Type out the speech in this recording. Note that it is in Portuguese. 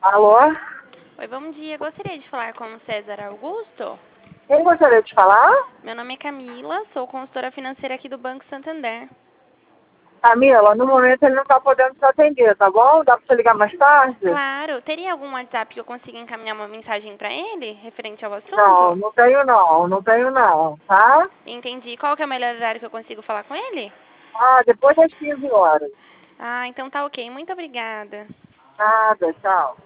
Alô? Oi, bom dia. Gostaria de falar com o César Augusto? Quem gostaria de falar? Meu nome é Camila, sou consultora financeira aqui do Banco Santander. Camila, no momento ele não está podendo te atender, tá bom? Dá para você ligar mais tarde? Claro, teria algum WhatsApp que eu consiga encaminhar uma mensagem para ele, referente ao Não, assunto? não tenho não, tá? Entendi. Qual que é o melhor horário que eu consigo falar com ele? Ah, depois das 15 horas. Ah, então tá ok. Muito obrigada. Nada, tchau.